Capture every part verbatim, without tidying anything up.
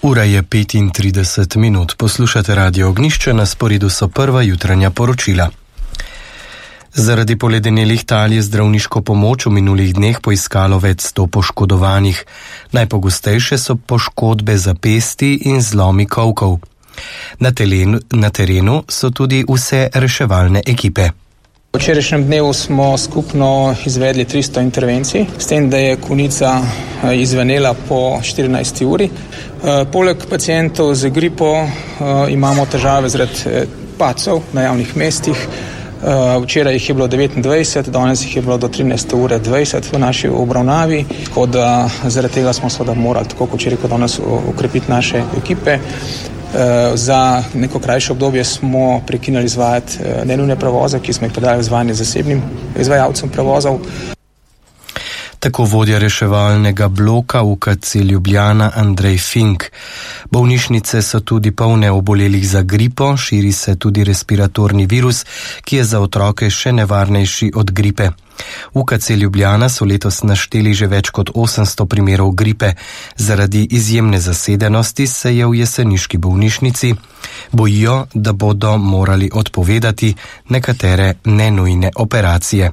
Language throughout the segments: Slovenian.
Ura je petintrideset minut. Poslušate Radio Ognjišče, na sporedu so prva jutranja poročila. Zaradi poledenelih tal je zdravniško pomoč v minulih dneh poiskalo več sto poškodovanih. Najpogostejše so poškodbe zapesti in zlomi kolkov. Na, telen, na terenu so tudi vse reševalne ekipe. V včerajšnjem dnevu smo skupno izvedli tristo intervencij, s tem, da je konica izvenela po štirinajsti uri. Poleg pacientov z gripo imamo težave zaradi padcev na javnih mestih. Včeraj jih je bilo devetindvajset, danes jih je bilo do trinajste ure dvajset v naši obravnavi, tako da zaradi tega smo seveda morali, tako kot včeraj, kot danes, ukrepiti naše ekipe. Za neko krajše obdobje smo prekinili izvajati nenujne prevoze, ki smo jih predali izvajanje zasebnim izvajalcem prevozov. Tako vodja reševalnega bloka U K C Ljubljana Andrej Fink. Bolnišnice so tudi polne obolelih za gripo, širi se tudi respiratorni virus, ki je za otroke še nevarnejši od gripe. U K C Ljubljana so letos našteli že več kot osemsto primerov gripe. Zaradi izjemne zasedenosti se je v jeseniški bolnišnici bojijo, da bodo morali odpovedati nekatere nenujne operacije.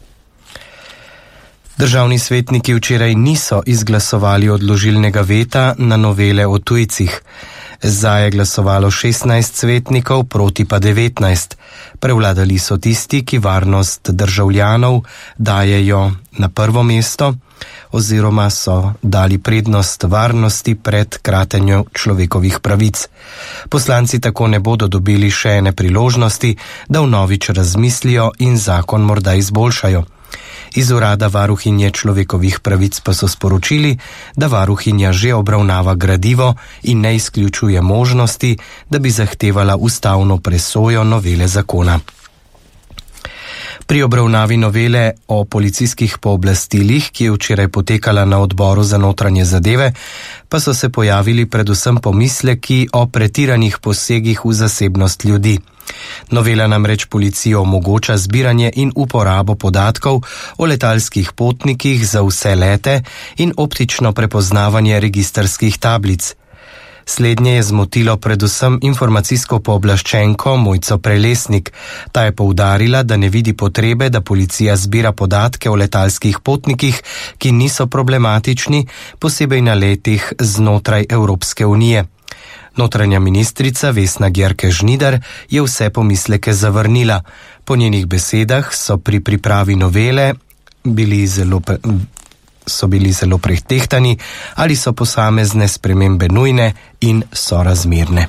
Državni svetniki včeraj niso izglasovali odložilnega veta na novele o tujcih. Za je glasovalo šestnajst svetnikov, proti pa devetnajst. Prevladali so tisti, ki varnost državljanov dajejo na prvo mesto, oziroma so dali prednost varnosti pred kratenjo človekovih pravic. Poslanci tako ne bodo dobili še ene priložnosti, da vnovič razmislijo in zakon morda izboljšajo. Iz urada varuhinje človekovih pravic pa so sporočili, da varuhinja že obravnava gradivo in ne izključuje možnosti, da bi zahtevala ustavno presojo novele zakona. Pri obravnavi novele o policijskih pooblastilih, ki je včeraj potekala na odboru za notranje zadeve, pa so se pojavili predvsem pomisleki o pretiranih posegih v zasebnost ljudi. Novela namreč policiji omogoča zbiranje in uporabo podatkov o letalskih potnikih za vse lete in optično prepoznavanje registrskih tablic. Slednje je zmotilo predvsem informacijsko pooblaščenko Mojco Prelesnik. Ta je poudarila, da ne vidi potrebe, da policija zbira podatke o letalskih potnikih, ki niso problematični, posebej na letih znotraj Evropske unije. Notranja ministrica Vesna Györke-Žnidar je vse pomisleke zavrnila. Po njenih besedah so pri pripravi novele bili zelo, so bili zelo pretehtani, ali so posamezne spremembe nujne in sorazmerne.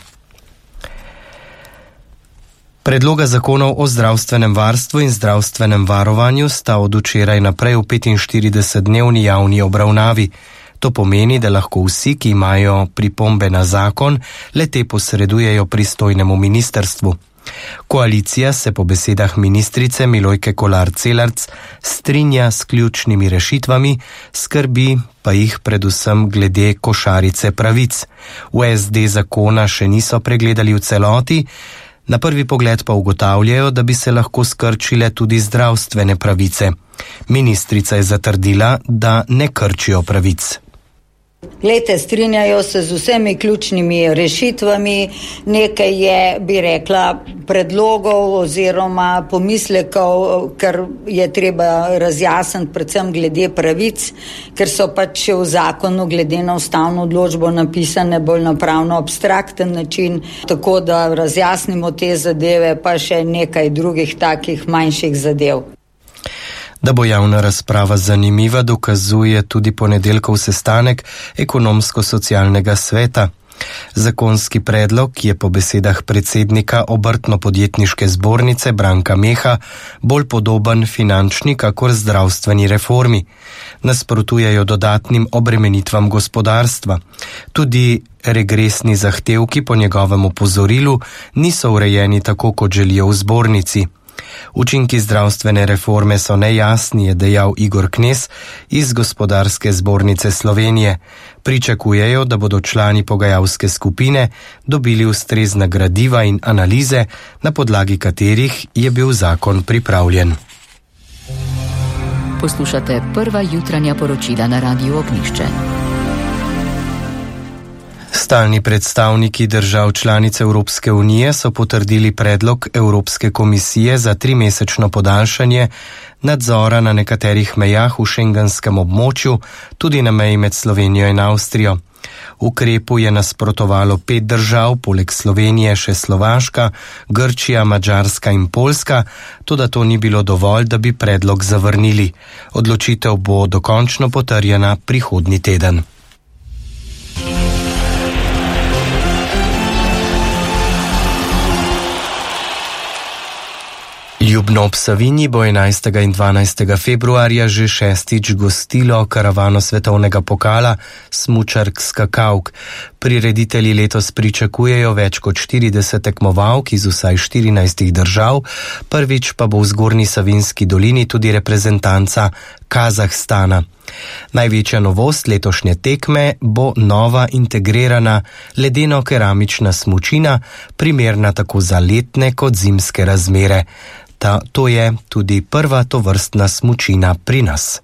Predloga zakonov o zdravstvenem varstvu in zdravstvenem varovanju sta od včeraj naprej v petinštiridesetdnevni javni obravnavi. To pomeni, da lahko vsi, ki imajo pripombe na zakon, le te posredujejo pristojnemu ministrstvu. Koalicija se po besedah ministrice Milojke Kolar Celarc strinja s ključnimi rešitvami, skrbi pa jih predvsem glede košarice pravic. V S D zakona še niso pregledali v celoti, na prvi pogled pa ugotavljajo, da bi se lahko skrčile tudi zdravstvene pravice. Ministrica je zatrdila, da ne krčijo pravic. Glejte, strinjajo se z vsemi ključnimi rešitvami, nekaj je, bi rekla, predlogov oziroma pomislekov, ker je treba razjasniti predvsem glede pravic, ker so pač v zakonu glede na ustavno odločbo napisane bolj na pravno abstrakten način, tako da razjasnimo te zadeve, pa še nekaj drugih takih manjših zadev. Da bo javna razprava zanimiva, dokazuje tudi ponedeljkov sestanek ekonomsko-socialnega sveta. Zakonski predlog je po besedah predsednika Obrtno-podjetniške zbornice Branka Meha bolj podoben finančni kakor zdravstveni reformi. Nasprotujejo dodatnim obremenitvam gospodarstva. Tudi regresni zahtevki po njegovem opozorilu niso urejeni tako, kot želijo v zbornici. Učinki zdravstvene reforme so nejasni, je dejal Igor Knez iz Gospodarske zbornice Slovenije. Pričakujejo, da bodo člani pogajalske skupine dobili ustrezna gradiva in analize, na podlagi katerih je bil zakon pripravljen. Poslušate prva jutranja poročila na Radiu Ognjišče. Stalni predstavniki držav članic Evropske unije so potrdili predlog Evropske komisije za trimesečno podaljšanje nadzora na nekaterih mejah v šengenskem območju, tudi na meji med Slovenijo in Avstrijo. Ukrepu je nasprotovalo pet držav, poleg Slovenije še Slovaška, Grčija, Madžarska in Poljska, toda to ni bilo dovolj, da bi predlog zavrnili. Odločitev bo dokončno potrjena prihodnji teden. Ljubno ob Savinji bo enajstega in dvanajstega februarja že šestič gostilo karavano svetovnega pokala smučark skakavk. Prireditelji letos pričakujejo več kot štirideset tekmovalk iz vsaj štirinajstih držav, prvič pa bo v Zgornji Savinjski dolini tudi reprezentanca Kazahstana. Največja novost letošnje tekme bo nova integrirana ledeno-keramična smučina, primerna tako za letne kot zimske razmere. Ta, to je tudi prva tovrstna smučina pri nas.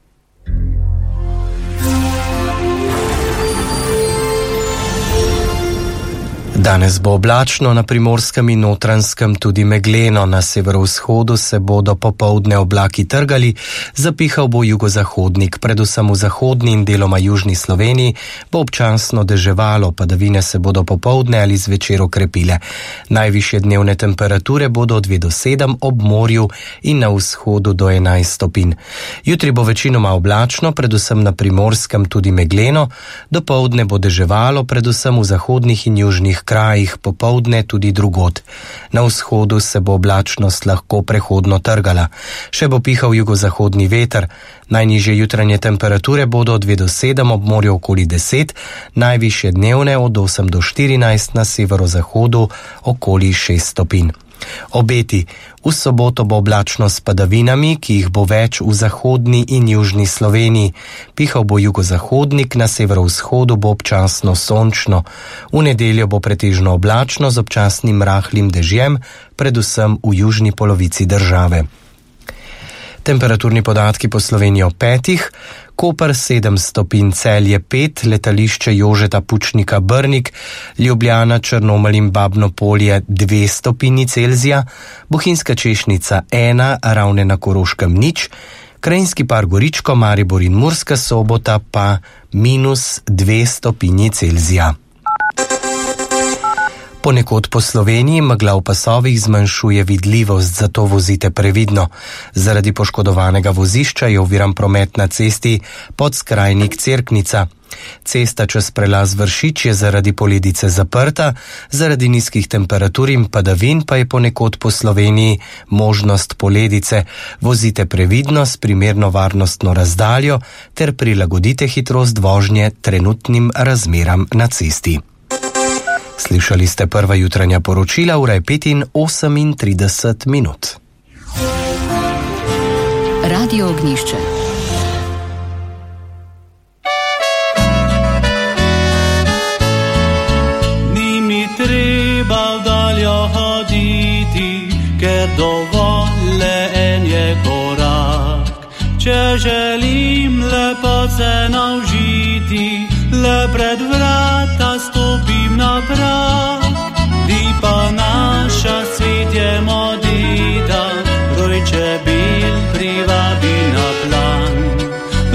Danes bo oblačno, na Primorskem in Notranjskem tudi megleno, na severovzhodu se bodo popoldne oblaki trgali, zapihal bo jugozahodnik, predvsem v zahodni in deloma južni Sloveniji bo občasno deževalo, padavine se bodo popoldne ali zvečer okrepile. Najvišje dnevne temperature bodo od dve do sedem, ob morju in na vzhodu do enajst stopinj. Jutri bo večinoma oblačno, predvsem na Primorskem tudi megleno, dopoldne bo deževalo, predvsem v zahodnih in južnih krajih, popoldne tudi drugod. Na vzhodu se bo oblačnost lahko prehodno trgala. Še bo pihal jugozahodni veter. Najnižje jutranje temperature bodo od dve do sedem, ob morju okoli deset, najvišje dnevne od osem do štirinajst, na severozahodu okoli šest stopinj. Obeti. V soboto bo oblačno s padavinami, ki jih bo več v zahodni in južni Sloveniji. Pihal bo jugozahodnik, na severovzhodu bo občasno sončno. V nedeljo bo pretežno oblačno z občasnim rahlim dežjem, predvsem v južni polovici države. Temperaturni podatki po Sloveniji ob petih. Koper sedem stopinj, Celje pet, letališče Jožeta Pučnika Brnik, Ljubljana, Črnomelj in Babno Polje dve stopinji Celzija, Bohinjska Češnica ena, Ravne na Koroškem nič, Krajinski par Goričko, Maribor in Murska Sobota pa minus dve stopinji Celzija. Ponekod po Sloveniji megla v pasovih zmanjšuje vidljivost, zato vozite previdno. Zaradi poškodovanega vozišča je oviran promet na cesti Podskrajnik Cerknica. Cesta čez prelaz Vršič je zaradi poledice zaprta, zaradi nizkih temperatur in padavin pa je ponekod po Sloveniji možnost poledice. Vozite previdno s primerno varnostno razdaljo ter prilagodite hitrost vožnje trenutnim razmeram na cesti. Slišali ste prva jutranja poročila, ura je pet in osemintrideset minut. Radio Ognjišče. Ni mi treba vdaljo hoditi, ker dovolj le en je korak. Če želim lepo se naužiti, le pred vrata stopim na prag. Lipa naša svet je modita, rojče bil privabi na plag.